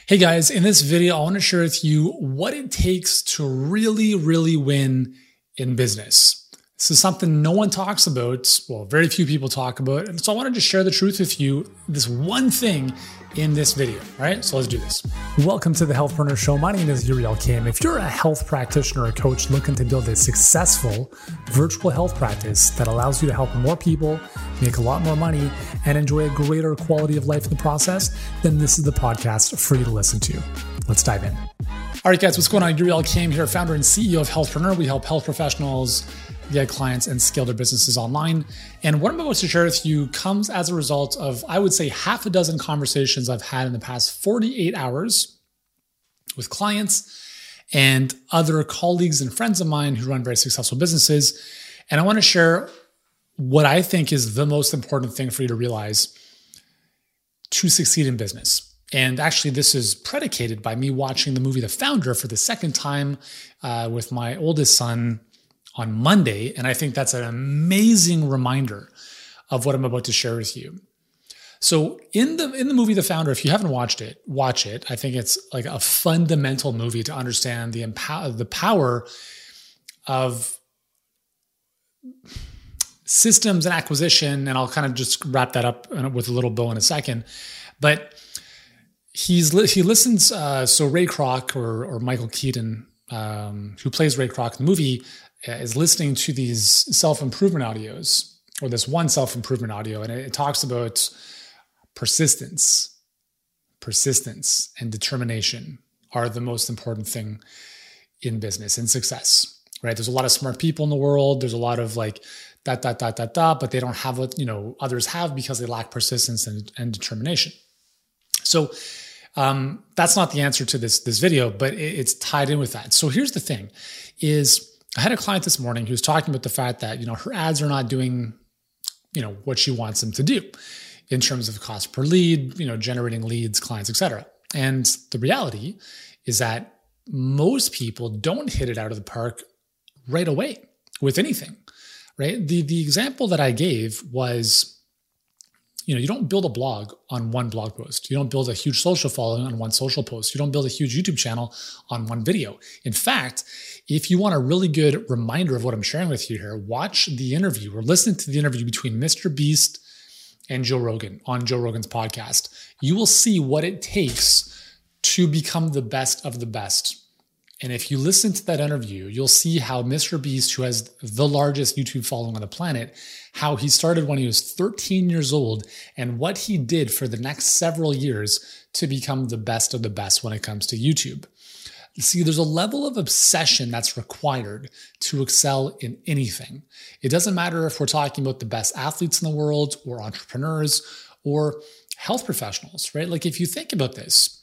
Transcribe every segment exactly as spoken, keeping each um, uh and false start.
Hey guys, in this video, I want to share with you what it takes to really, really win in business. This is something no one talks about. Well, very few people talk about. And so I wanted to share the truth with you, this one thing in this video, all right? So let's do this. Welcome to the Healthpreneur Show. My name is Uriel Kim. If you're a health practitioner or a coach looking to build a successful virtual health practice that allows you to help more people, make a lot more money, and enjoy a greater quality of life in the process, then this is the podcast for you to listen to. Let's dive in. All right, guys, what's going on? Uriel Kim here, founder and C E O of Healthpreneur. We help health professionals get clients and scale their businesses online. And what I'm about to share with you comes as a result of, I would say, half a dozen conversations I've had in the past forty-eight hours with clients and other colleagues and friends of mine who run very successful businesses. And I want to share what I think is the most important thing for you to realize to succeed in business. And actually, this is predicated by me watching the movie The Founder for the second time uh, with my oldest son on Monday. And I think that's an amazing reminder of what I'm about to share with you. So in the in the movie The Founder, if you haven't watched it, watch it. I think it's like a fundamental movie to understand the empower, the power of systems and acquisition. And I'll kind of just wrap that up with a little bow in a second. But he's he listens, uh, so Ray Kroc or, or Michael Keaton, um, who plays Ray Kroc in the movie, is listening to these self-improvement audios, or this one self-improvement audio, and it, it talks about persistence, persistence and determination are the most important thing in business and success, right? There's a lot of smart people in the world. There's a lot of like dot, dot, dot, dot, dot, but they don't have what, you know, others have because they lack persistence and, and determination. So um, that's not the answer to this, this video, but it, it's tied in with that. So here's the thing is, I had a client this morning who was talking about the fact that, you know, her ads are not doing, you know, what she wants them to do in terms of cost per lead, you know, generating leads, clients, et cetera. And the reality is that most people don't hit it out of the park right away with anything, right? The, the example that I gave was, you know, you don't build a blog on one blog post. You don't build a huge social following on one social post. You don't build a huge YouTube channel on one video. In fact, if you want a really good reminder of what I'm sharing with you here, watch the interview or listen to the interview between Mister Beast and Joe Rogan on Joe Rogan's podcast. You will see what it takes to become the best of the best. And if you listen to that interview, you'll see how Mister Beast, who has the largest YouTube following on the planet, how he started when he was thirteen years old and what he did for the next several years to become the best of the best when it comes to YouTube. See, there's a level of obsession that's required to excel in anything. It doesn't matter if we're talking about the best athletes in the world or entrepreneurs or health professionals, right? Like if you think about this,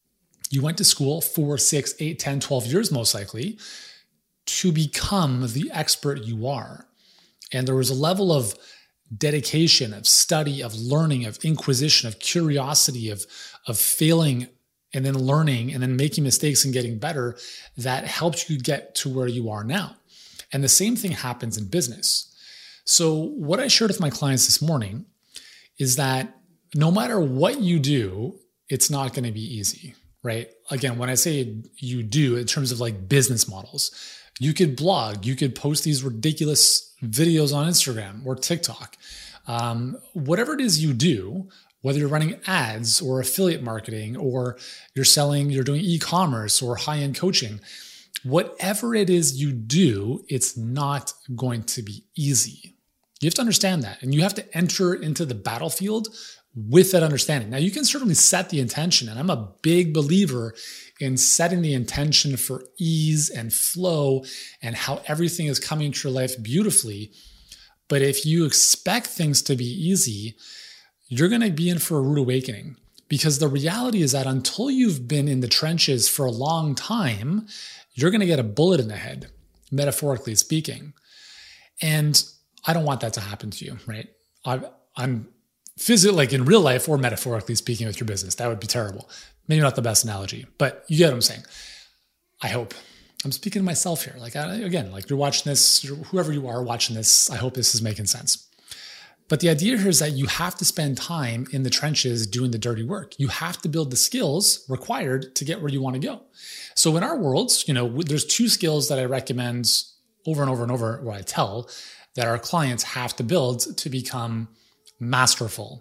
you went to school four, six, eight, ten, twelve years most likely to become the expert you are. And there was a level of dedication, of study, of learning, of inquisition, of curiosity, of, of failing and then learning and then making mistakes and getting better that helped you get to where you are now. And the same thing happens in business. So what I shared with my clients this morning is that no matter what you do, it's not going to be easy, right? Again, when I say you do in terms of like business models, you could blog, you could post these ridiculous videos on Instagram or TikTok. Um, whatever it is you do, whether you're running ads or affiliate marketing or you're selling, you're doing e-commerce or high-end coaching, whatever it is you do, it's not going to be easy. You have to understand that. And you have to enter into the battlefield with that understanding. Now, you can certainly set the intention, and I'm a big believer in setting the intention for ease and flow and how everything is coming to your life beautifully. But if you expect things to be easy, you're going to be in for a rude awakening, because the reality is that until you've been in the trenches for a long time, you're going to get a bullet in the head, metaphorically speaking. And I don't want that to happen to you, right? I, I'm physically, like in real life or metaphorically speaking with your business. That would be terrible. Maybe not the best analogy, but you get what I'm saying. I hope. I'm speaking to myself here. Like, I, again, like you're watching this, whoever you are watching this, I hope this is making sense. But the idea here is that you have to spend time in the trenches doing the dirty work. You have to build the skills required to get where you want to go. So in our worlds, you know, there's two skills that I recommend over and over and over, or I tell that our clients have to build to become masterful.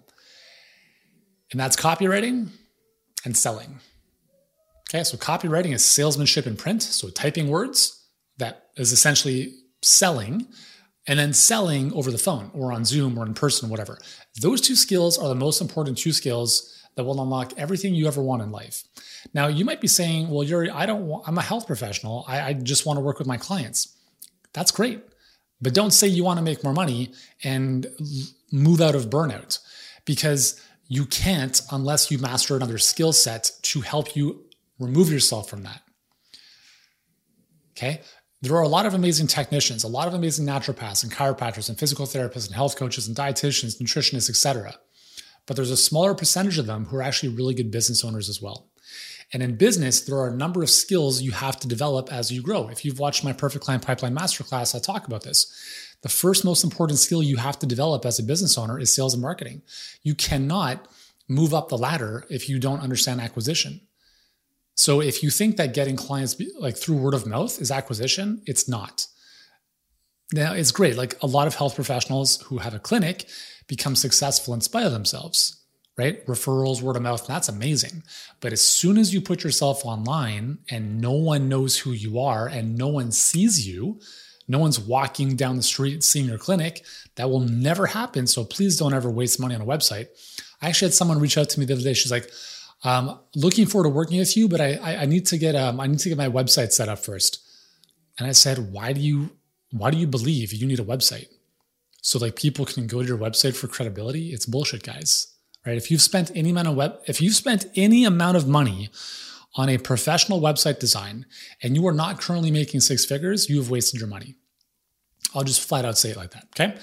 And that's copywriting and selling. Okay, so copywriting is salesmanship in print, so typing words, that is essentially selling, and then selling over the phone or on Zoom or in person, whatever. Those two skills are the most important two skills that will unlock everything you ever want in life. Now, you might be saying, well, Yuri, I don't want, I'm a health professional. I, I just want to work with my clients. That's great. But don't say you want to make more money and move out of burnout, because you can't unless you master another skill set to help you remove yourself from that. Okay? There are a lot of amazing technicians, a lot of amazing naturopaths and chiropractors and physical therapists and health coaches and dietitians, nutritionists, et cetera. But there's a smaller percentage of them who are actually really good business owners as well. And in business, there are a number of skills you have to develop as you grow. If you've watched my Perfect Client Pipeline Masterclass, I talk about this. The first most important skill you have to develop as a business owner is sales and marketing. You cannot move up the ladder if you don't understand acquisition. So if you think that getting clients like through word of mouth is acquisition, it's not. Now, it's great. Like a lot of health professionals who have a clinic become successful in spite of themselves. Right? Referrals, word of mouth, that's amazing. But as soon as you put yourself online and no one knows who you are and no one sees you, no one's walking down the street seeing your clinic, that will never happen. So please don't ever waste money on a website. I actually had someone reach out to me the other day. She's like, um, looking forward to working with you, but I, I, I need to get um, I need to get my website set up first. And I said, why do you why do you believe you need a website? So like people can go to your website for credibility? It's bullshit, guys. Right? If you've spent any amount of web, if you've spent any amount of money on a professional website design and you are not currently making six figures, you have wasted your money. I'll just flat out say it like that. Okay.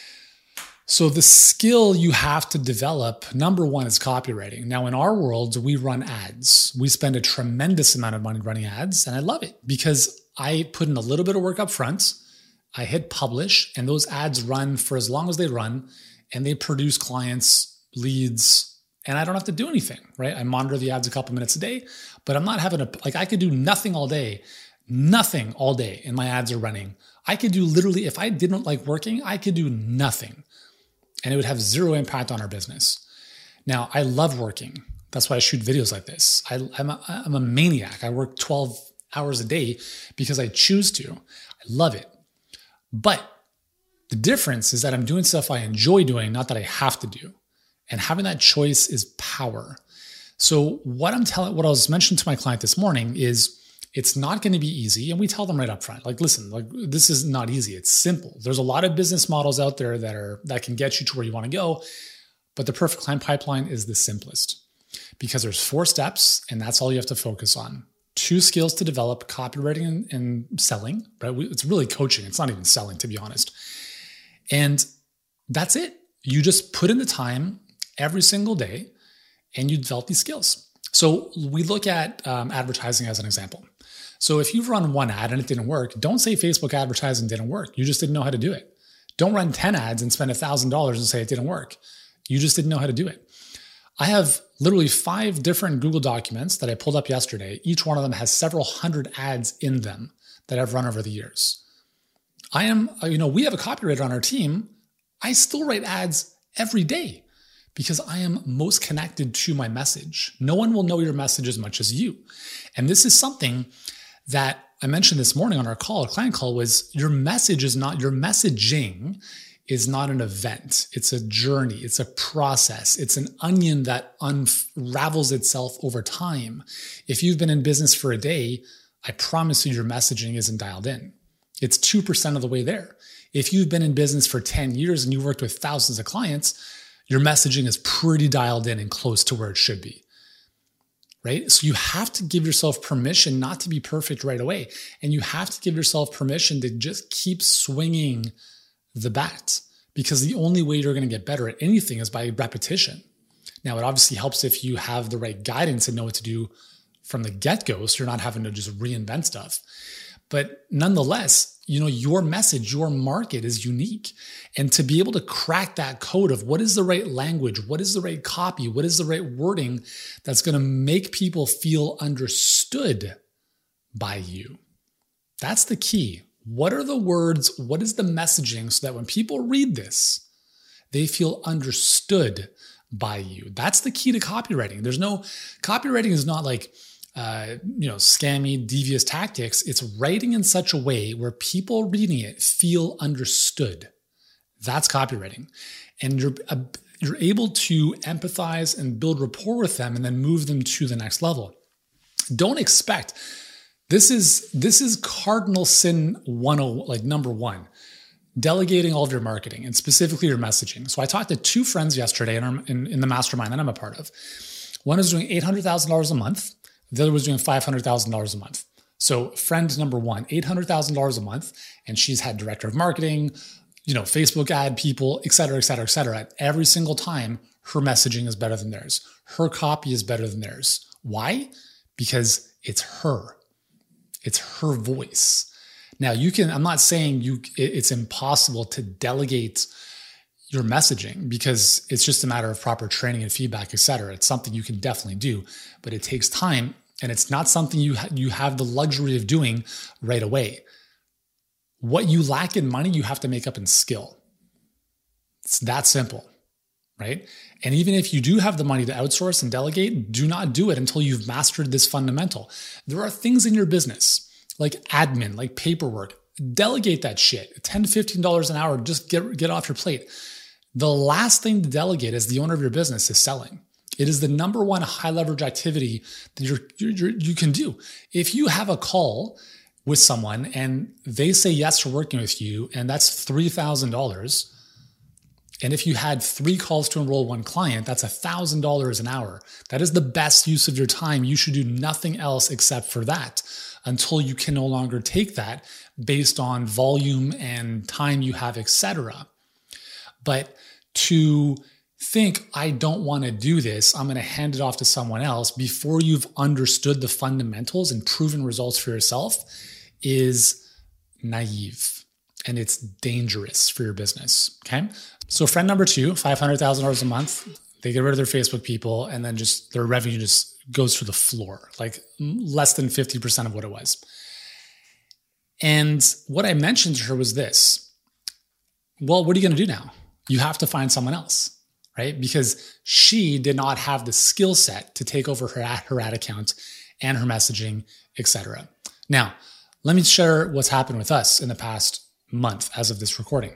So the skill you have to develop, number one, is copywriting. Now in our world, we run ads. We spend a tremendous amount of money running ads, and I love it because I put in a little bit of work up front. I hit publish, and those ads run for as long as they run, and they produce clients, leads, and I don't have to do anything, right? I monitor the ads a couple minutes a day, but I'm not having a, like I could do nothing all day, nothing all day, and my ads are running. I could do literally, if I didn't like working, I could do nothing, and it would have zero impact on our business. Now, I love working. That's why I shoot videos like this. I, I'm, a, I'm a maniac. I work twelve hours a day because I choose to. I love it. But the difference is that I'm doing stuff I enjoy doing, not that I have to do. And having that choice is power. So what I'm telling, what I was mentioning to my client this morning is it's not going to be easy. And we tell them right up front, like, listen, like this is not easy. It's simple. There's a lot of business models out there that are, that can get you to where you want to go. But the Perfect Client Pipeline is the simplest because there's four steps and that's all you have to focus on. Two skills to develop: copywriting and, and selling, right? It's really coaching. It's not even selling, to be honest. And that's it. You just put in the time every single day, and you develop these skills. So we look at um, advertising as an example. So if you've run one ad and it didn't work, don't say Facebook advertising didn't work. You just didn't know how to do it. Don't run ten ads and spend one thousand dollars and say it didn't work. You just didn't know how to do it. I have literally five different Google documents that I pulled up yesterday. Each one of them has several hundred ads in them that I've run over the years. I am, you know, we have a copywriter on our team. I still write ads every day, because I am most connected to my message. No one will know your message as much as you. And this is something that I mentioned this morning on our call, a client call, was your message is not, your messaging is not an event. It's a journey. It's a process. It's an onion that unravels itself over time. If you've been in business for a day, I promise you your messaging isn't dialed in. It's two percent of the way there. If you've been in business for ten years and you've worked with thousands of clients, your messaging is pretty dialed in and close to where it should be, right? So you have to give yourself permission not to be perfect right away. And you have to give yourself permission to just keep swinging the bat, because the only way you're going to get better at anything is by repetition. Now, it obviously helps if you have the right guidance and know what to do from the get-go, so you're not having to just reinvent stuff. But nonetheless, you know, your message, your market is unique. And to be able to crack that code of what is the right language, what is the right copy, what is the right wording that's going to make people feel understood by you. That's the key. What are the words? What is the messaging so that when people read this, they feel understood by you? That's the key to copywriting. There's no, copywriting is not like, uh, you know, scammy, devious tactics. It's writing in such a way where people reading it feel understood. That's copywriting. And you're, uh, you're able to empathize and build rapport with them and then move them to the next level. Don't expect, this is, this is cardinal sin one oh, like number one. Delegating all of your marketing and specifically your messaging. So I talked to two friends yesterday in, our, in, in the mastermind that I'm a part of. One is doing eight hundred thousand dollars a month. The other was doing five hundred thousand dollars a month. So friend number one, eight hundred thousand dollars a month. And she's had director of marketing, you know, Facebook ad people, et cetera, et cetera, et cetera. Every single time her messaging is better than theirs. Her copy is better than theirs. Why? Because it's her. It's her voice. Now you can, I'm not saying you, it's impossible to delegate your messaging because it's just a matter of proper training and feedback, et cetera. It's something you can definitely do, but it takes time and it's not something you, ha- you have the luxury of doing right away. What you lack in money, you have to make up in skill. It's that simple, right? And even if you do have the money to outsource and delegate, do not do it until you've mastered this fundamental. There are things in your business like admin, like paperwork, delegate that shit. ten to fifteen dollars an hour, just get, get off your plate. The last thing to delegate as the owner of your business is selling. It is the number one high leverage activity that you're, you're, you can do. If you have a call with someone and they say yes to working with you, and that's three thousand dollars, and if you had three calls to enroll one client, that's one thousand dollars an hour. That is the best use of your time. You should do nothing else except for that until you can no longer take that based on volume and time you have, et cetera. But to think, I don't want to do this, I'm going to hand it off to someone else before you've understood the fundamentals and proven results for yourself is naive. And it's dangerous for your business, okay? So friend number two, five hundred thousand dollars a month, they get rid of their Facebook people and then just their revenue just goes through the floor, like less than fifty percent of what it was. And what I mentioned to her was this, well, what are you going to do now? You have to find someone else, right? Because she did not have the skill set to take over her ad, her ad account and her messaging, et cetera. Now, let me share what's happened with us in the past month as of this recording.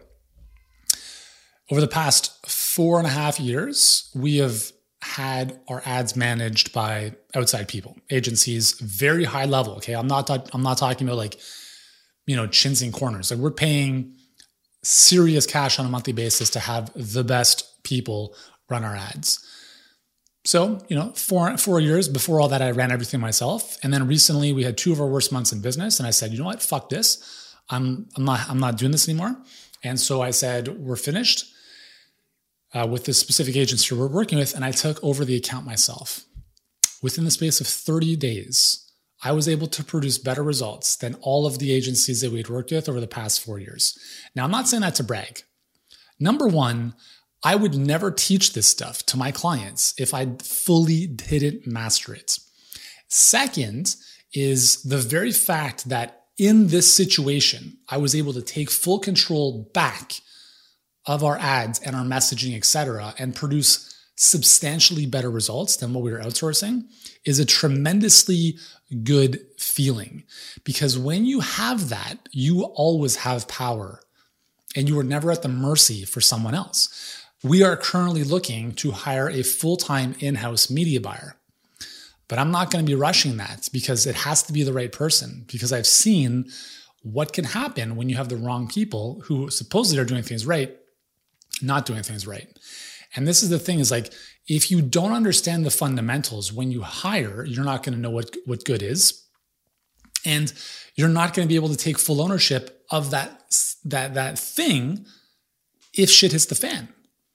Over the past four and a half years, we have had our ads managed by outside people, agencies, very high level. Okay. I'm not, talk- I'm not talking about like, you know, chins and corners. Like we're paying serious cash on a monthly basis to have the best people run our ads. So, you know, four, four years before all that, I ran everything myself. And then recently we had two of our worst months in business. And I said, you know what, fuck this. I'm, I'm not, I'm not doing this anymore. And so I said, we're finished. Uh, with this specific agency we're working with, and I took over the account myself. Within the space of thirty days, I was able to produce better results than all of the agencies that we'd worked with over the past four years. Now, I'm not saying that to brag. Number one, I would never teach this stuff to my clients if I fully didn't master it. Second is the very fact that in this situation, I was able to take full control back of our ads and our messaging, et cetera, and produce substantially better results than what we were outsourcing is a tremendously good feeling. Because when you have that, you always have power and you are never at the mercy for someone else. We are currently looking to hire a full-time in-house media buyer, but I'm not going to be rushing that because it has to be the right person, because I've seen what can happen when you have the wrong people who supposedly are doing things right, not doing things right. And this is the thing is like, if you don't understand the fundamentals when you hire, you're not going to know what, what good is. And you're not going to be able to take full ownership of that, that, that thing if shit hits the fan.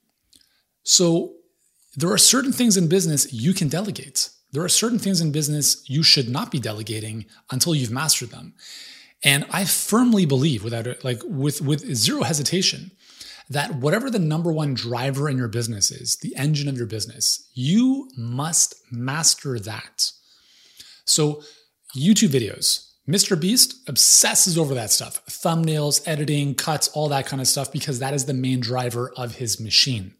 So there are certain things in business you can delegate. There are certain things in business you should not be delegating until you've mastered them. And I firmly believe, without it, like with, with zero hesitation, that whatever the number one driver in your business is, the engine of your business, you must master that. So YouTube videos, Mister Beast obsesses over that stuff. Thumbnails, editing, cuts, all that kind of stuff, because that is the main driver of his machine.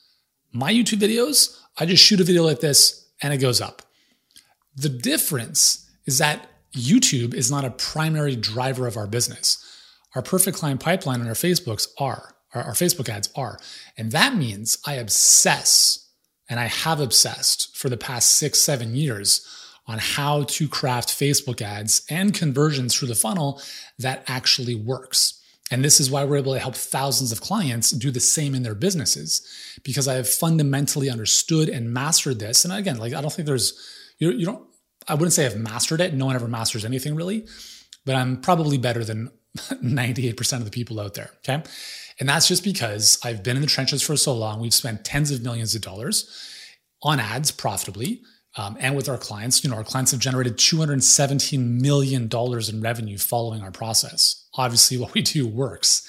My YouTube videos, I just shoot a video like this and it goes up. The difference is that YouTube is not a primary driver of our business. Our perfect client pipeline and our Facebooks are, our, our Facebook ads are. And that means I obsess, and I have obsessed for the past six, seven years on how to craft Facebook ads and conversions through the funnel that actually works. And this is why we're able to help thousands of clients do the same in their businesses, because I have fundamentally understood and mastered this. And again, like I don't think there's, you, you don't, I wouldn't say I've mastered it. No one ever masters anything really, but I'm probably better than ninety-eight percent of the people out there. Okay. And that's just because I've been in the trenches for so long. We've spent tens of millions of dollars on ads profitably. Um, and with our clients, you know, our clients have generated two hundred seventeen million dollars in revenue following our process. Obviously, what we do works.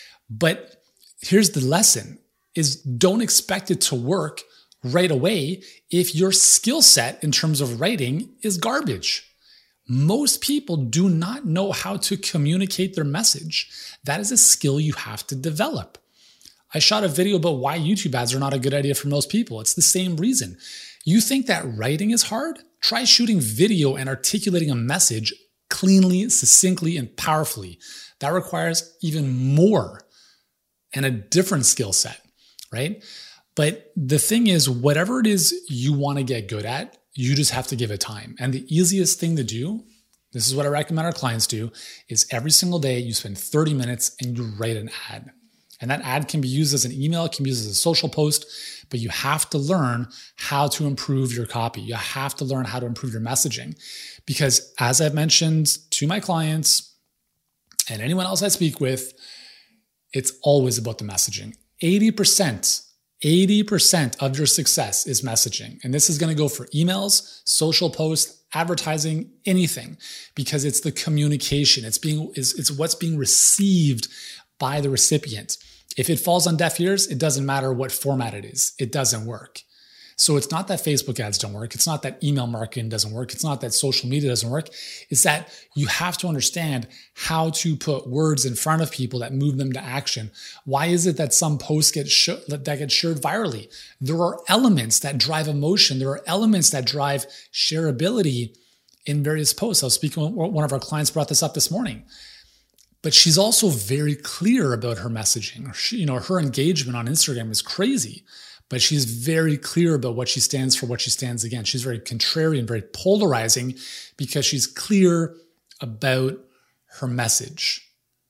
But here's the lesson is don't expect it to work right away if your skill set in terms of writing is garbage. Most people do not know how to communicate their message. That is a skill you have to develop. I shot a video about why YouTube ads are not a good idea for most people. It's the same reason. You think that writing is hard? Try shooting video and articulating a message cleanly, succinctly, and powerfully. That requires even more and a different skill set, right? But the thing is, whatever it is you want to get good at, you just have to give it time. And the easiest thing to do, this is what I recommend our clients do, is every single day you spend thirty minutes and you write an ad. And that ad can be used as an email, it can be used as a social post, but you have to learn how to improve your copy. You have to learn how to improve your messaging. Because as I've mentioned to my clients and anyone else I speak with, it's always about the messaging. eighty percent, eighty percent of your success is messaging. And this is going to go for emails, social posts, advertising, anything, because it's the communication. It's being, it's, it's what's being received by the recipient. If it falls on deaf ears, it doesn't matter what format it is. It doesn't work. So it's not that Facebook ads don't work. It's not that email marketing doesn't work. It's not that social media doesn't work. It's that you have to understand how to put words in front of people that move them to action. Why is it that some posts get sh- that get shared virally? There are elements that drive emotion. There are elements that drive shareability in various posts. I was speaking with one of our clients, brought this up this morning. But she's also very clear about her messaging. She, you know, her engagement on Instagram is crazy, but she's very clear about what she stands for, what she stands against. She's very contrarian, very polarizing, because she's clear about her message.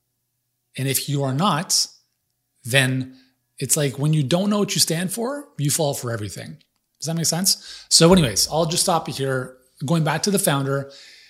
And if you are not, then it's like when you don't know what you stand for, you fall for everything. Does that make sense? So anyways, I'll just stop you here. Going back to the founder,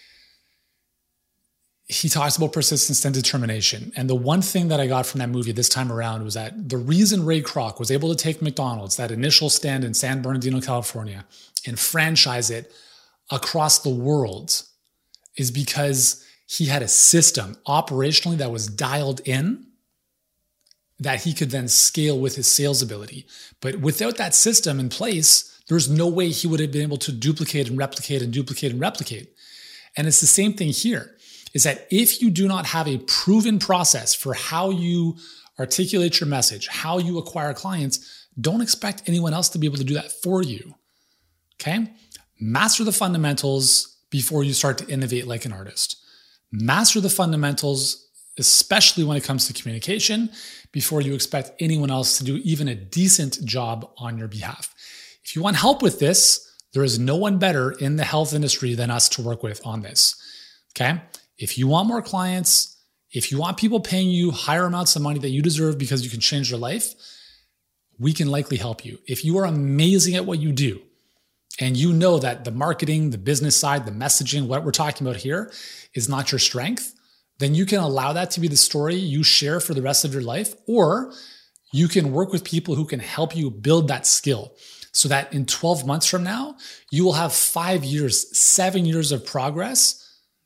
he talks about persistence and determination. And the one thing that I got from that movie this time around was that the reason Ray Kroc was able to take McDonald's, that initial stand in San Bernardino, California, and franchise it across the world is because he had a system operationally that was dialed in that he could then scale with his sales ability. But without that system in place, there's no way he would have been able to duplicate and replicate and duplicate and replicate. And it's the same thing here. Is that if you do not have a proven process for how you articulate your message, how you acquire clients, don't expect anyone else to be able to do that for you, okay? Master the fundamentals before you start to innovate like an artist. Master the fundamentals, especially when it comes to communication, before you expect anyone else to do even a decent job on your behalf. If you want help with this, there is no one better in the health industry than us to work with on this, okay? If you want more clients, if you want people paying you higher amounts of money that you deserve because you can change their life, we can likely help you. If you are amazing at what you do, and you know that the marketing, the business side, the messaging, what we're talking about here is not your strength, then you can allow that to be the story you share for the rest of your life, or you can work with people who can help you build that skill so that in twelve months from now, you will have five years, seven years of progress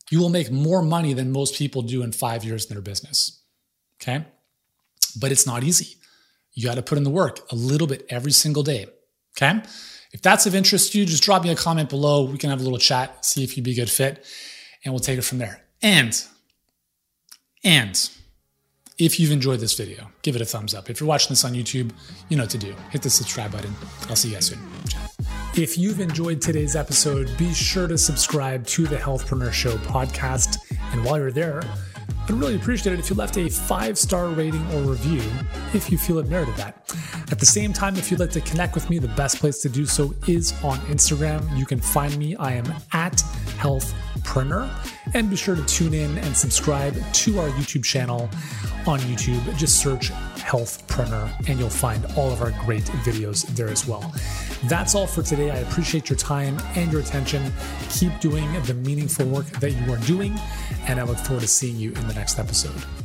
you will make more money than most people do in five years in their business. Okay? But it's not easy. You got to put in the work a little bit every single day. Okay? If that's of interest to you, just drop me a comment below. We can have a little chat, see if you'd be a good fit, and we'll take it from there. And, and if you've enjoyed this video, give it a thumbs up. If you're watching this on YouTube, you know what to do. Hit the subscribe button. I'll see you guys soon. Ciao. If you've enjoyed today's episode, be sure to subscribe to the Healthpreneur Show podcast. And while you're there, I'd really appreciate it if you left a five-star rating or review if you feel it merited that. At the same time, if you'd like to connect with me, the best place to do so is on Instagram. You can find me. I am at Healthpreneur. And be sure to tune in and subscribe to our YouTube channel on YouTube. Just search Healthpreneur and you'll find all of our great videos there as well. That's all for today. I appreciate your time and your attention. Keep doing the meaningful work that you are doing, and I look forward to seeing you in the next episode.